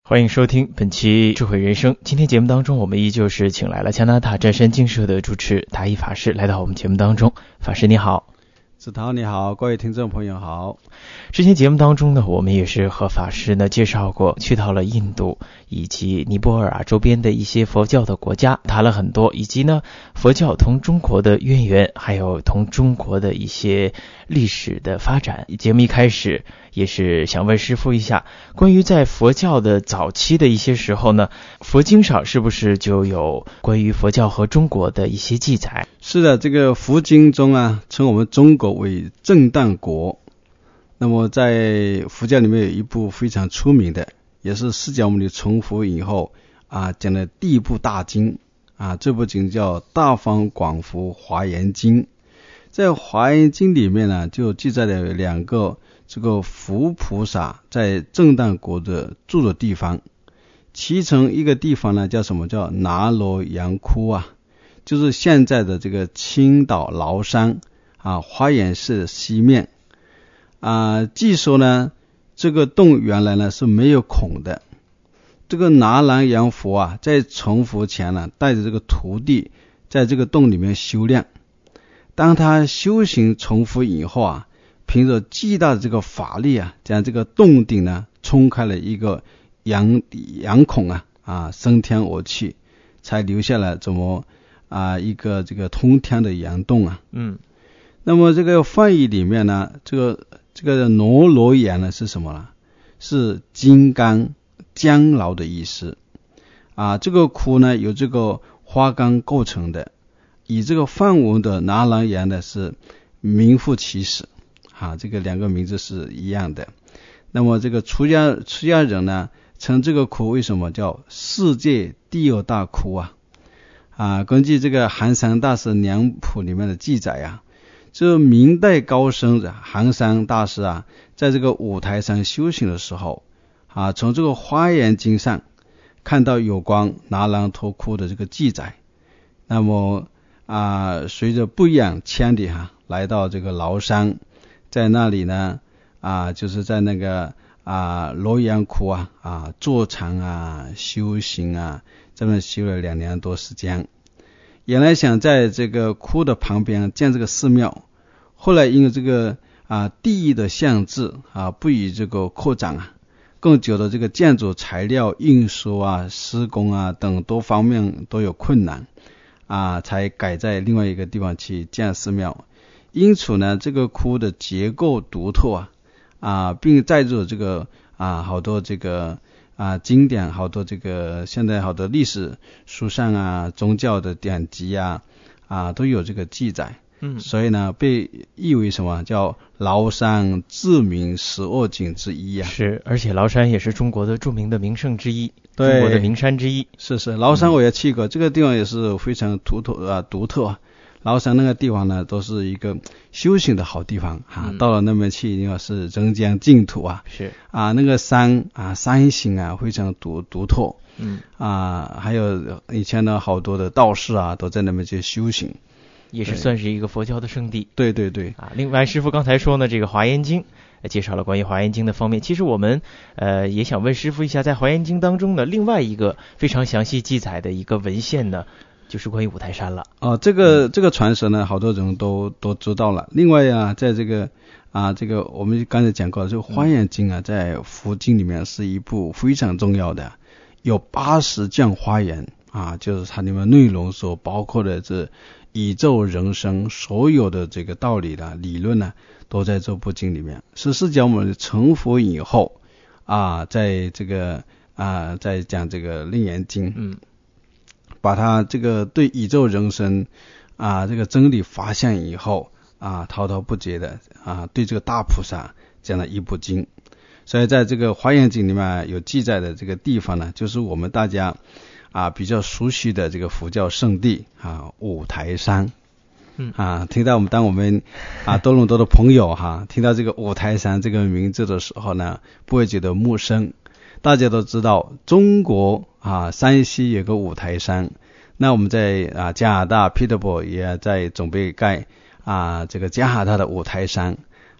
欢迎收听本期智慧人生。今天节目当中，我们依旧是请来了加拿大湛山精舍的主持达一法师来到我们节目当中。法师你好。 子涛你好，各位听众朋友好。 之前节目当中呢，我们也是和法师呢介绍过去到了印度以及尼泊尔周边的一些佛教的国家，谈了很多，以及呢佛教同中国的渊源，还有同中国的一些历史的发展。节目一开始也是想问师父一下，关于在佛教的早期的一些时候呢，佛经上是不是就有关于佛教和中国的一些记载？ 是的，这个佛经中啊，称我们中国为正旦国。那么在佛教里面有一部非常出名的，也是释迦牟尼成佛以后讲的第一部大经这部经叫《大方广佛华严经》。在华严经里面呢，就记载了两个这个佛菩萨在正旦国的住的地方，其中一个地方呢叫什么，叫拿罗杨窟就是现在的这个青岛崂山花园寺的西面据说呢这个洞原来呢是没有孔的。这个拿兰杨佛在成佛前呢，带着这个徒弟在这个洞里面修炼。当他修行成佛以后凭着巨大的这个法力将这个洞顶呢冲开了一个阳孔升天而去，才留下了怎么一个这个通天的阳洞那么这个翻译里面呢，这个罗罗岩呢是什么呢？是金刚将老的意思这个窟呢由这个花岗构成的，以这个梵文的拿兰岩呢是名副其实这个两个名字是一样的。那么这个出家人呢称这个窟为什么叫世界第二大窟根据这个寒山大师娘谱里面的记载这明代高僧寒山大师在这个五台山修行的时候从这个华严经上看到有关拿兰陀窟的这个记载。那么随着不远千里来到这个崂山，在那里呢就是在那个罗阳窟坐禅修行这么修了2年多时间。原来想在这个窟的旁边建这个寺庙，后来因为这个地域的限制不予这个扩展更久的这个建筑材料运输施工等多方面都有困难才改在另外一个地方去建寺庙。因此呢，这个窟的结构独特并载入这个好多这个经典，好多这个现在好多历史书上宗教的典籍都有这个记载。所以呢被译为什么叫崂山知名12景之一是，而且崂山也是中国的著名的名胜之一，中国的名山之一。 是崂山我也去过这个地方也是非常独特崂山那个地方呢都是一个修行的好地方到了那边去因为是人间净土是那个山山形非常独特还有以前的好多的道士都在那边去修行， 也是算是一个佛教的圣地。 对另外师父刚才说呢，这个华严经介绍了关于华严经的方面。其实我们也想问师父一下，在华严经当中呢，另外一个非常详细记载的一个文献呢，就是关于五台山了这个传说呢好多人都知道了。另外在这个我们刚才讲过这个华严经在佛经里面是一部非常重要的，有80卷华严就是它里面内容所包括的这宇宙人生所有的这个道理理论都在这部经里面。是释迦牟尼成佛以后在这个在讲这个楞严经把他这个对宇宙人生这个真理发现以后滔滔不绝的对这个大菩萨讲了一部经。所以在这个华严经里面有记载的这个地方呢，就是我们大家比较熟悉的这个佛教圣地五台山听到当我们多伦多的朋友听到这个五台山这个名字的时候呢，不会觉得陌生。大家都知道中国山西有个五台山，那我们在加拿大 Peterborough 也在准备盖这个加拿大的五台山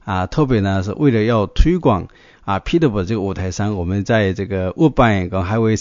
特别呢是为了要推广Peterborough 这个五台山，我们在这个 Woodbine 跟 Highway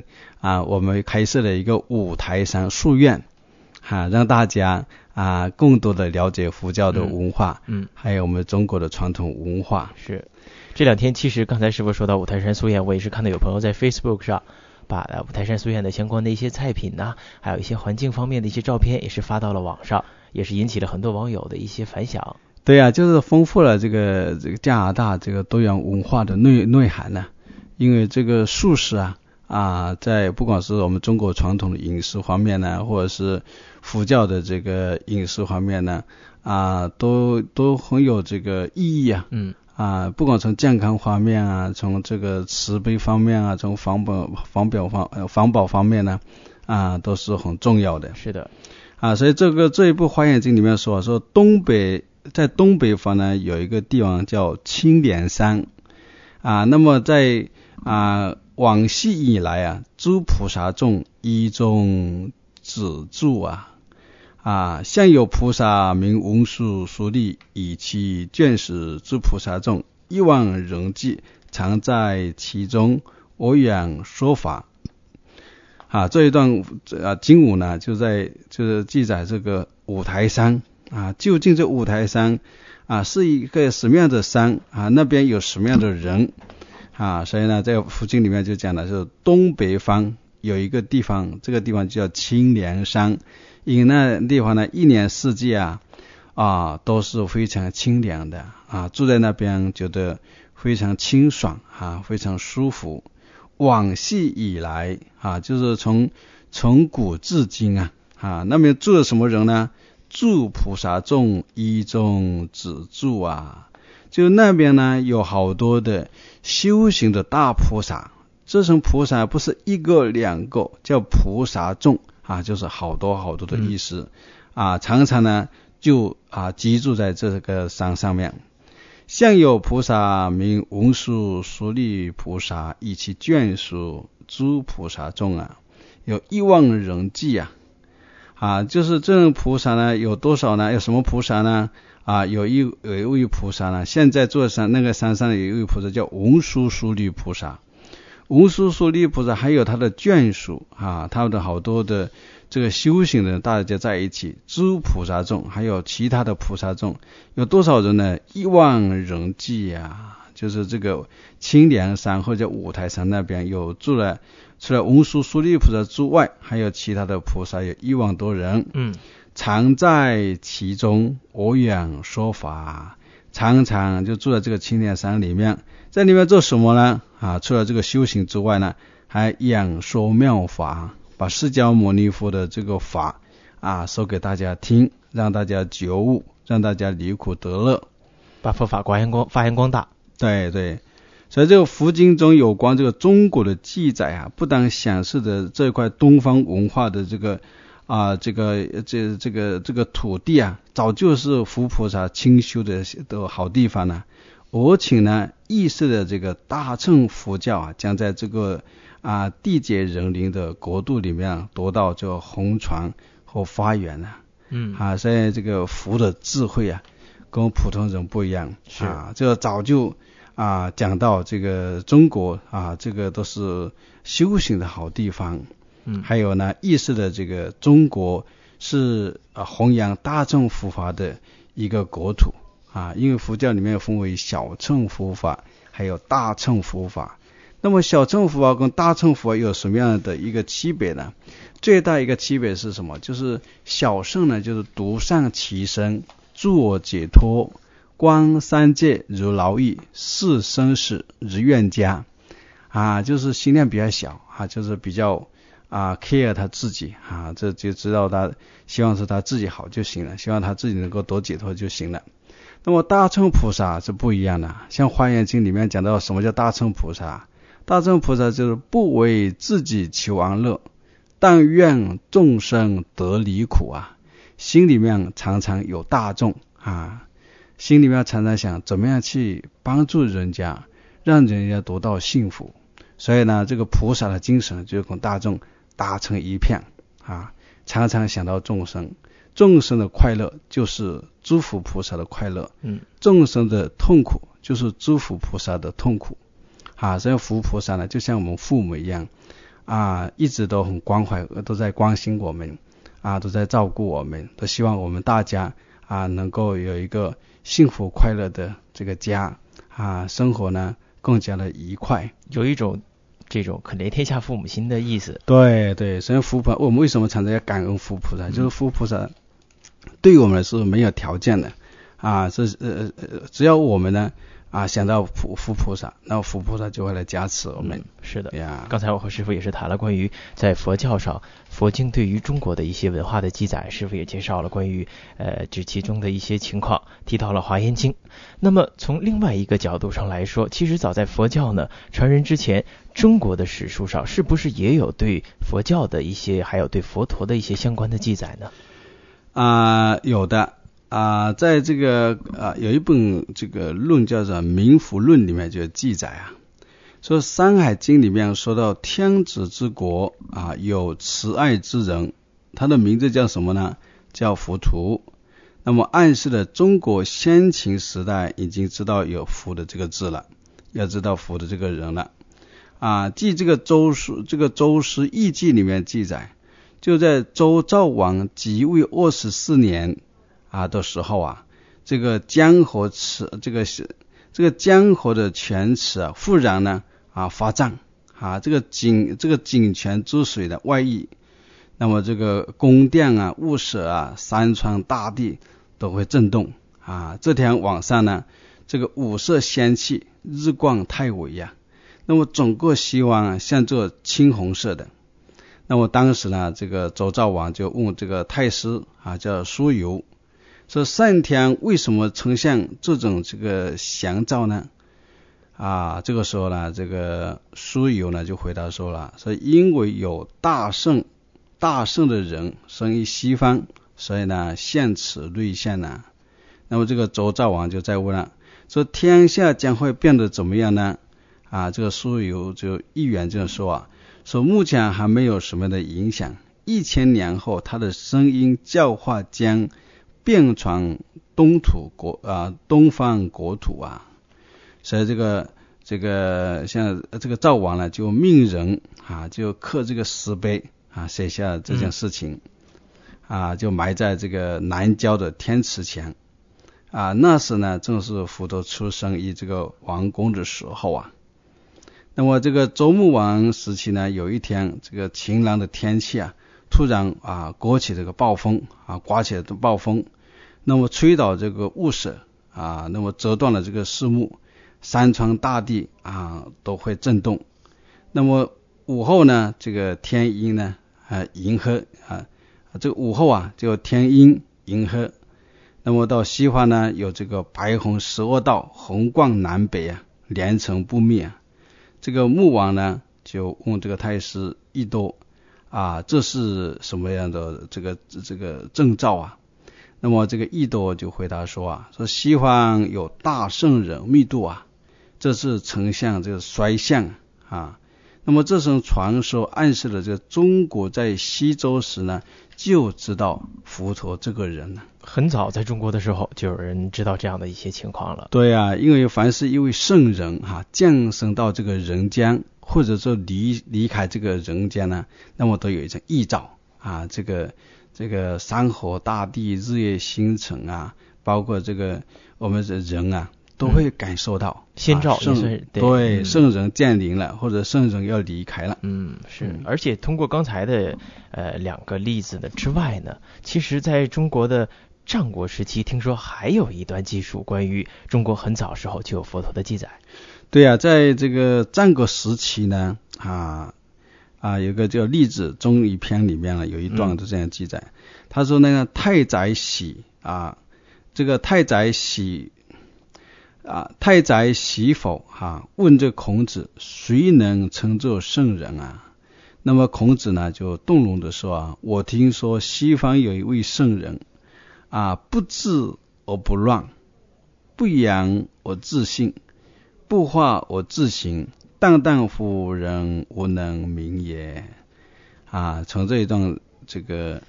7我们开设了一个五台山书院让大家更多的了解佛教的文化，还有我们中国的传统文化。 是，这两天其实刚才师父说到五台山书院，我也是看到有朋友在 Facebook 上把五台山书院的相关的一些菜品还有一些环境方面的一些照片也是发到了网上，也是引起了很多网友的一些反响。 对啊，就是丰富了这个加拿大这个多元文化的内涵呢。因为这个素食在不管是我们中国传统的饮食方面呢，或者是佛教的这个饮食方面呢，都很有这个意义不管从健康方面从这个慈悲方面从环保方面呢都是很重要的。 是的所以这一部《华严经》里面说在东北方呢有一个地方叫青莲山那么在往昔以来诸菩萨众依中止住向有菩萨名文殊疏利，以其眷属诸菩萨众1万人计，常在其中，我愿说法。这一段经文呢，就是记载这个五台山究竟这五台山是一个什么样的山那边有什么样的人所以呢，在佛经里面就讲的是东北方有一个地方，这个地方叫青莲山，因为那地方呢一年四季都是非常清凉的住在那边觉得非常清爽非常舒服。往昔以来就是从古至今那边住了什么人呢？住菩萨众依中止住就那边呢有好多的修行的大菩萨，这种菩萨不是一个两个，叫菩萨众就是好多好多的意思常常呢就居住在这个山上面。向有菩萨名文殊疏利菩萨，以其眷属诸菩萨众有1万人计就是这种菩萨呢有多少呢？有什么菩萨呢？有一位菩萨呢，现在坐山那个山上有一位菩萨叫文殊疏利菩萨。文殊疏利菩萨还有他的眷属他们的好多的这个修行人大家在一起，诸菩萨众还有其他的菩萨众有多少人呢？1万人计就是这个青莲山或者五台山那边有除了文殊疏利菩萨之外，还有其他的菩萨有1万多人常在其中，我愿说法。常常就住在这个青莲山里面，在里面做什么呢除了这个修行之外呢，还演说妙法，把释迦牟尼佛的这个法说给大家听，让大家觉悟，让大家离苦得乐， 把佛法发扬光大。 对对，所以这个佛经中有关这个中国的记载不但显示的这块东方文化的这个土地早就是佛菩萨清修的好地方呢。而且呢，意识的这个大乘佛教将在这个地界人灵的国度里面得到这个弘传和发源所以这个佛的智慧跟普通人不一样这个早就讲到这个中国这个都是修行的好地方还有呢，意识的这个中国是弘扬大乘佛法的一个国土因为佛教里面分为小乘佛法还有大乘佛法。那么小乘佛法跟大乘佛法有什么样的一个区别呢？最大一个区别是什么？就是小乘呢就是独善其身，自我解脱，观三界如劳役，视生死如怨家就是心量比较小就是比较care 他自己这就知道他希望是他自己好就行了，希望他自己能够得解脱就行了。那么大乘菩萨是不一样的，像华严经里面讲到什么叫大乘菩萨？大乘菩萨就是不为自己求安乐，但愿众生得离苦心里面常常有大众心里面常常想怎么样去帮助人家，让人家得到幸福。所以呢，这个菩萨的精神就跟大众打成一片常常想到众生，众生的快乐就是诸佛菩萨的快乐，众生的痛苦就是诸佛菩萨的痛苦所以佛菩萨呢就像我们父母一样一直都很关怀，都在关心我们都在照顾我们，都希望我们大家能够有一个幸福快乐的这个家生活呢更加的愉快， 有一种这种可怜天下父母心的意思。 对对，所以佛菩萨，我们为什么常常要感恩佛菩萨？就是佛菩萨对我们来说没有条件的只要我们呢想到佛菩萨，那佛菩萨就会来加持我们。 是的呀。刚才我和师父也是谈了关于在佛教上佛经对于中国的一些文化的记载，师父也介绍了关于这其中的一些情况，提到了华严经。那么从另外一个角度上来说，其实早在佛教呢传人之前，中国的史书上是不是也有对佛教的一些还有对佛陀的一些相关的记载呢？ 有的在这个有一本这个论叫做《民福论》里面就有记载说《山海经》里面说到天子之国有慈爱之人，他的名字叫什么呢？叫佛陀。那么暗示了中国先秦时代已经知道有佛的这个字了，要知道佛的这个人了据这个周师易记里面记载，就在周昭王即位24年的时候这个江河池这个江河的泉池忽然呢发胀这个井泉之水的外溢，那么这个宫殿屋舍山川大地都会震动这天晚上呢，这个五色仙气，日光太伟那么整个西湾像这青红色的。那么当时呢，这个周昭王就问这个太师叫苏由，说上天为什么呈现这种这个祥兆呢？这个时候呢，这个苏由呢就回答说了，说因为有大圣的人生于西方，所以呢现此瑞现那么这个周昭王就再问了，说天下将会变得怎么样呢？这个苏由就一言这样说说目前还没有什么的影响，1000年后他的声音教化将遍传东方国土所以这个像这个赵王呢就命人就刻这个石碑写下这件事情就埋在这个南郊的天池前那时呢正是佛陀出生于这个王宫的时候那么这个周穆王时期呢，有一天这个晴朗的天气突然刮起这个暴风那么吹倒这个雾舍那么折断了这个树木，山川大地都会震动。那么午后呢，这个天阴呢银黑这个午后就天阴银黑。那么到西方呢，有这个白虹12道，红光南北连成不灭这个穆王呢就问这个太师易多这是什么样的这个征兆那么这个易多就回答说说西方有大圣人密度这是丞相这个衰相那么这种传说暗示了这个中国在西周时呢就知道佛陀这个人很早在中国的时候就有人知道这样的一些情况了。 对因为凡是一位圣人降生到这个人间，或者说离开这个人间呢，那么都有一种预兆这个山河大地日月星辰包括这个我们的人都会感受到先兆对圣人降临了，或者圣人要离开了是而且通过刚才的2个例子呢之外呢，其实在中国的战国时期听说还有一段记述关于中国很早时候就有佛陀的记载。 对在这个战国时期呢有个叫《例子中医篇》里面有一段就这样记载他说那个太宰喜这个太宰喜否问这孔子谁能称作圣人那么孔子呢就动容的说我听说西方有一位圣人不治而不乱，不扬而自信，不化而自行，荡荡乎人无能名也从这一段这个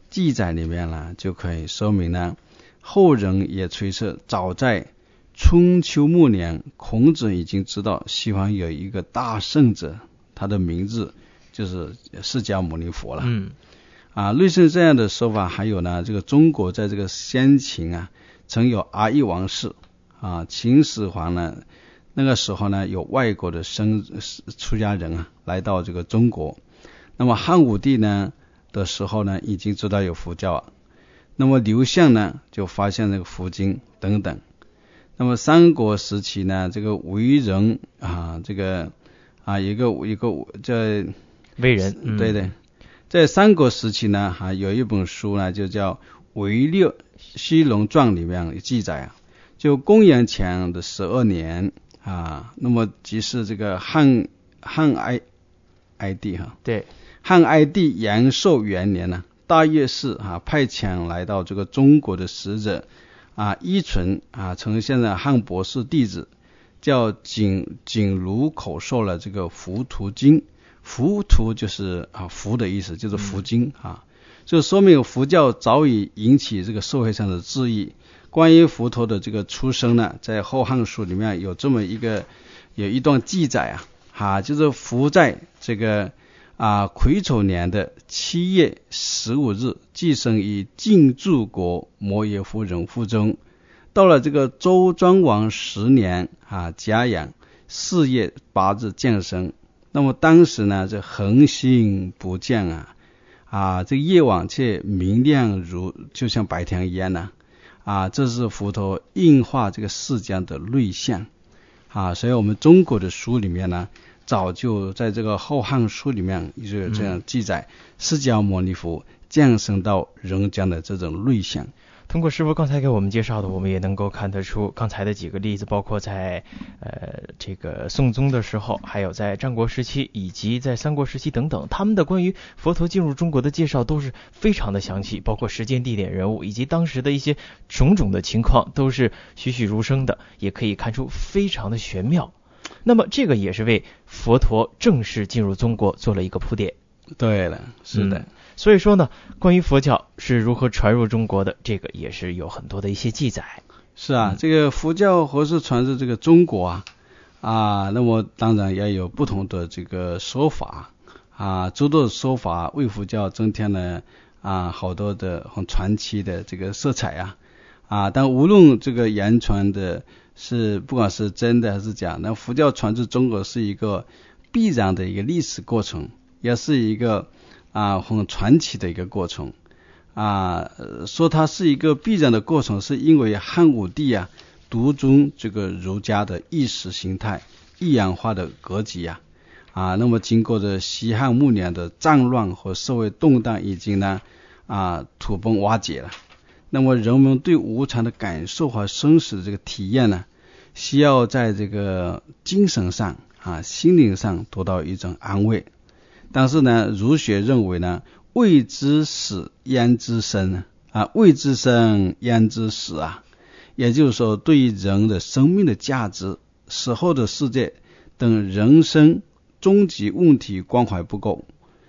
记载里面呢，就可以说明呢，后人也推测，早在春秋末年，孔子已经知道西方有一个大圣者，他的名字就是释迦牟尼佛了。类似这样的说法还有呢，这个中国在这个先秦啊，曾有阿育王氏秦始皇呢，那个时候呢，有外国的出家人啊来到这个中国。那么汉武帝呢的时候呢，已经知道有佛教那么刘向呢就发现这个佛经等等。那么三国时期呢，这个为人这个一个这为人， 对对，在三国时期呢有一本书呢就叫《为略西戎传》，里面有记载就公元前的12年那么即是这个汉哀帝对， 汉哀帝延寿元年呢，大月氏派遣来到这个中国的使者依存呈现了汉博士弟子，叫景如口授了这个浮屠经。浮屠就是浮的意思，就是浮经就说明佛教早已引起这个社会上的质疑。关于佛陀的这个出生呢，在《后汉书》里面有这么有一段记载就是佛在这个癸丑年的7月15日寄生于晋柱国摩耶夫人腹中，到了这个周庄王10年甲寅4月8日降生。那么当时呢，这恒星不见这夜晚却明亮就像白天一样呢这是佛陀应化这个世间的瑞相所以我们中国的书里面呢，早就在这个《后汉书》里面就这样记载释迦牟尼佛降生到人间的这种瑞相。 通过师父刚才给我们介绍的，我们也能够看得出刚才的几个例子，包括在这个宋宗的时候，还有在战国时期以及在三国时期等等，他们的关于佛陀进入中国的介绍都是非常的详细，包括时间、地点、人物以及当时的一些种种的情况都是栩栩如生的，也可以看出非常的玄妙。那么这个也是为佛陀正式进入中国做了一个铺垫。 对了，是的。 所以说呢，关于佛教是如何传入中国的，这个也是有很多的一些记载。 是这个佛教何是传入这个中国那么当然也有不同的这个说法诸多的说法为佛教增添了好多的很传奇的这个色彩但无论这个言传的是不管是真的还是假，那佛教传至中国是一个必然的一个历史过程，也是一个很传奇的一个过程说它是一个必然的过程，是因为汉武帝独尊这个儒家的意识形态一元化的格局那么经过的西汉末年的战乱和社会动荡已经呢土崩瓦解了，那么人们对无常的感受和生死的这个体验呢，需要在这个精神上心灵上得到一种安慰。但是呢，儒学认为呢，未知死焉知生未知生焉知死也就是说，对于人的生命的价值、死后的世界等人生终极问题关怀不够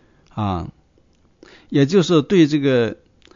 也就是对这个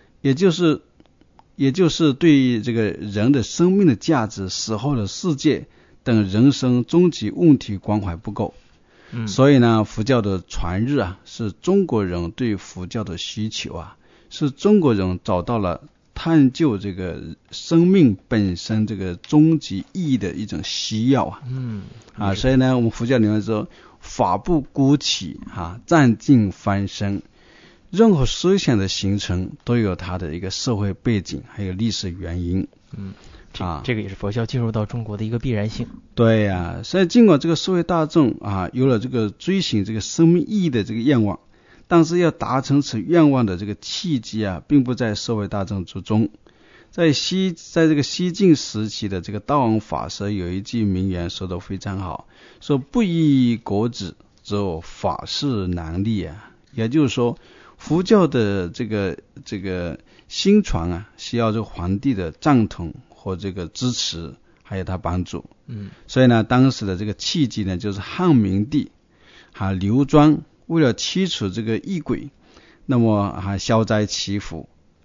人的生命的价值、死后的世界等人生终极问题关怀不够。所以呢，佛教的传日是中国人对佛教的需求是中国人找到了探究这个生命本身这个终极意义的一种需要所以呢，我们佛教里面说法不孤起占尽翻身，任何思想的形成都有它的一个社会背景还有历史原因这个也是佛教进入到中国的一个必然性。 对所以尽管这个社会大众有了这个追寻这个生命意义的这个愿望，但是要达成此愿望的这个契机并不在社会大众之中。在这个西晋时期的这个道王法师有一句名言说得非常好，说不依国子，则有法事难立也就是说，佛教的这个兴传需要这个皇帝的赞同或这个支持还有他帮助所以呢，当时的这个契机呢，就是汉明帝刘庄为了驱除这个异鬼，那么消灾祈福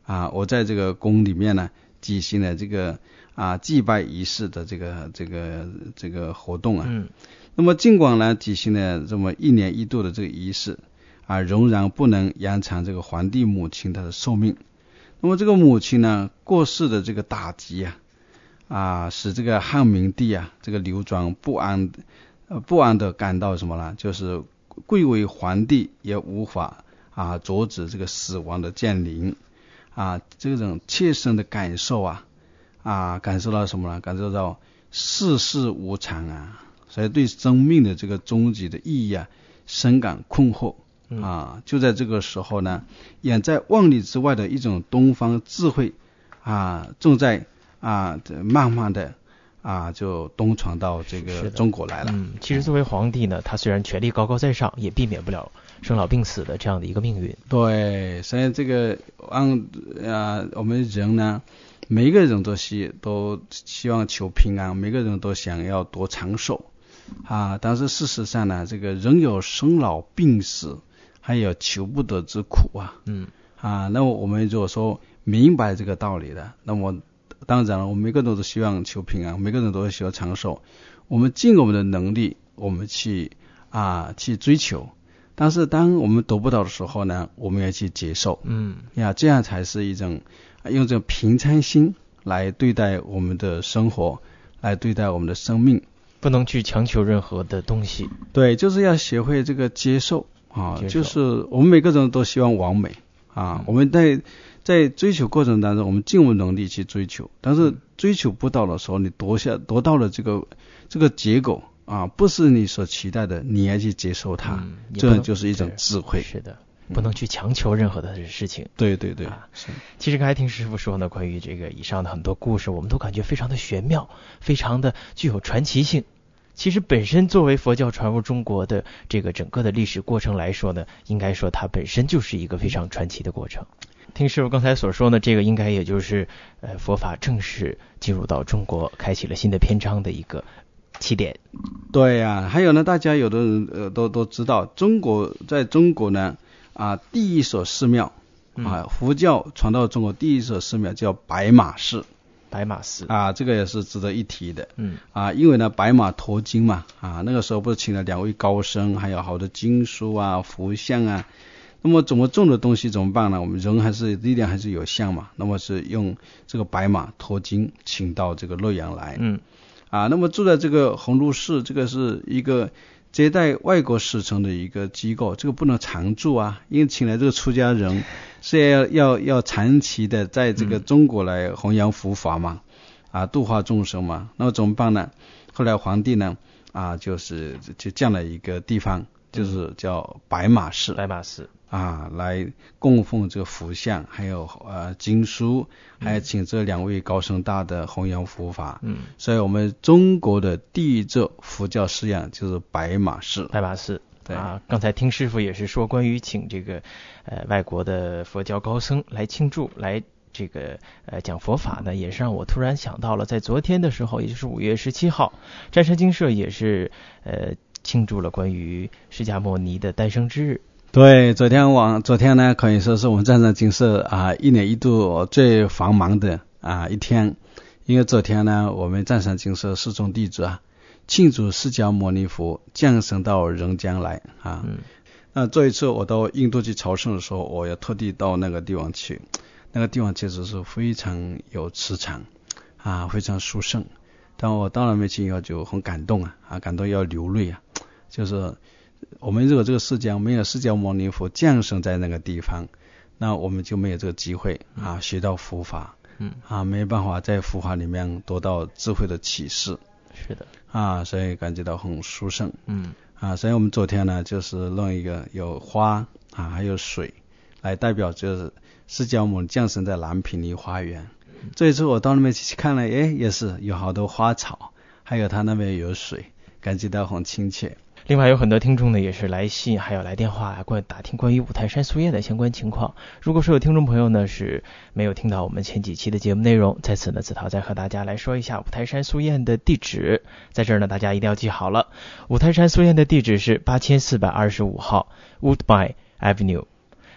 我在这个宫里面呢举行了这个祭拜仪式的这个活动啊。那么尽管呢举行了这么1年1度的这个仪式仍然不能延长这个皇帝母亲她的寿命。那么这个母亲呢过世的这个打击使这个汉明帝这个刘庄不安的感到什么呢？就是贵为皇帝也无法阻止这个死亡的降临这种切身的感受感受到什么呢？感受到世事无常所以对生命的这个终极的意义深感困惑就在这个时候呢，远在万里之外的一种东方智慧正在慢慢的就东传到这个中国来了。 其实作为皇帝呢，他虽然权力高高在上，也避免不了生老病死的这样的一个命运。 对，所以这个我们人呢，每一个人都希望求平安，每个人都想要多长寿但是事实上呢，这个人有生老病死，还有求不得之苦那么我们如果说明白这个道理的，那么当然了，我们每个人都希望求平安，每个人都希望长寿，我们尽我们的能力，我们去追求，但是当我们得不到的时候呢，我们要去接受这样才是一种用这种平常心来对待我们的生活，来对待我们的生命， 不能去强求任何的东西。 对，就是要学会这个接受就是我们每个人都希望完美我们在追求过程当中，我们尽我能力去追求，但是追求不到的时候，你得到了这个结果不是你所期待的，你要去接受它，这就是一种智慧。 是的，不能去强求任何的事情。 对其实刚才听师傅说呢，关于这个以上的很多故事，我们都感觉非常的玄妙，非常的具有传奇性。其实本身作为佛教传入中国的这个整个的历史过程来说呢，应该说它本身就是一个非常传奇的过程。听师傅刚才所说呢，这个应该也就是佛法正式进入到中国，开启了新的篇章的一个起点。 对还有呢，大家有的人都知道，在中国呢第一所寺庙佛教传到中国第一所寺庙叫白马寺。 白马寺这个也是值得一提的因为呢白马驮经嘛那个时候不是请了2位高僧，还有好多经书佛像那么怎么种的东西怎么办呢？我们人力量还是有限嘛，那么是用这个白马驮经请到这个洛阳来那么住在这个鸿胪寺，这个是一个接待外国使臣的一个机构，这个不能常住因为请来这个出家人是要长期的在这个中国来弘扬佛法嘛度化众生嘛，那么怎么办呢？后来皇帝呢就建了一个地方，就是叫白马寺来供奉这个佛像，还有经书，还有请这2位高僧大德弘扬佛法所以我们中国的第一座佛教寺院就是白马寺。 对刚才听师傅也是说，关于请这个外国的佛教高僧来庆祝，来这个讲佛法呢，也是让我突然想到了，在昨天的时候，也就是5月17号，湛山精舍也是庆祝了关于释迦牟尼的诞生之日。 对，昨天呢可以说是我们湛山精舍1年1度最繁忙的一天，因为昨天呢我们湛山精舍4众弟子庆祝释迦牟尼佛降生到人间来那这一次我到印度去朝圣的时候，我要特地到那个地方去，那个地方其实是非常有磁场非常殊胜，但我到了那边去以后就很感动感动要流泪就是我们如果这个世界没有释迦牟尼佛降生在那个地方，那我们就没有这个机会学到佛法没办法在佛法里面得到智慧的启示。 是的所以感觉到很殊胜所以我们昨天呢就是弄一个有花还有水来代表，就是释迦牟尼降生在蓝毗尼花园这一次我到那边去看了也是有好多花草，还有他那边有水，感觉到很亲切。 另外有很多听众呢也是来信还有来电话打听关于五台山素宴的相关情况。如果说有听众朋友呢是没有听到我们前几期的节目内容，在此呢子陶再和大家来说一下五台山素宴的地址。在这儿呢大家一定要记好了，五台山素宴的地址是8425号 Woodbine Avenue，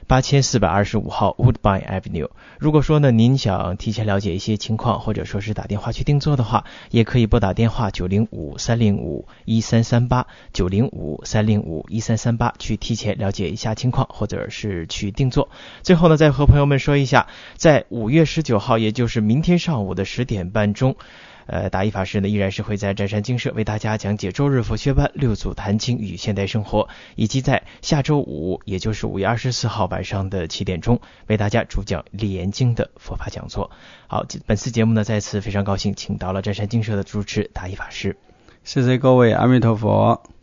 8425号 Woodbine Avenue。如果说呢您想提前了解一些情况，或者说是打电话去定做的话，也可以拨打电话905-305-1338 905-305-1338去提前了解一下情况，或者是去定做。最后呢再和朋友们说一下，在5月19号也就是明天上午的10点半钟，达一法师呢依然是会在湛山精舍为大家讲解周日佛学班六祖坛经与现代生活，以及在下周五也就是5月24号晚上的7点钟为大家主讲立言经的佛法讲座。好，本次节目呢再次非常高兴请到了湛山精舍的主持达一法师。 谢谢各位，阿弥陀佛。